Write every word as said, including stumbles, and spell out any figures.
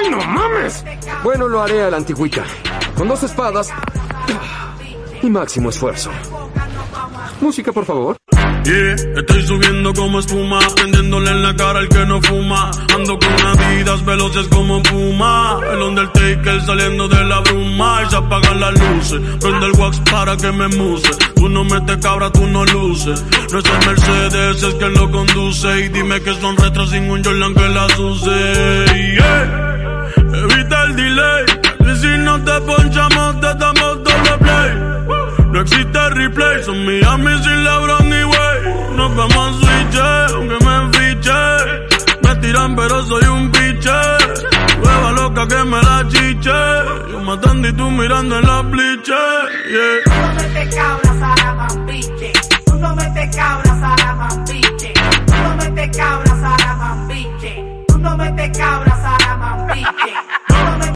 no mames! Bueno, lo haré a la antigüita. Con dos espadas y máximo esfuerzo. Música, por favor. Yeah, estoy subiendo como espuma, prendiéndole en la cara al que no fuma. Ando con Adidas veloces como Puma, el Undertaker saliendo de la bruma. Y se apagan las luces, prende el wax para que me muse. Tú no metes cabra, tú no luces. No es el Mercedes, es quien lo conduce. Y dime que son retros sin un Jordan que las use. Yeah, evita el delay, que si no te ponchamos te damos doble play. No existe replay, son Miami sin LeBron ni Wade. Nos vamos a switch, aunque me enfiche. Me tiran pero soy un biche. Hueva loca que me la chiche. Yo matando y tú mirando en la bliche. Yeah. Tú no metes cabra, Sara Mambiche. Tú no metes cabra, Sara Mambiche. Tú no metes cabra, Sara Mambiche. Tú no metes cabra, Sara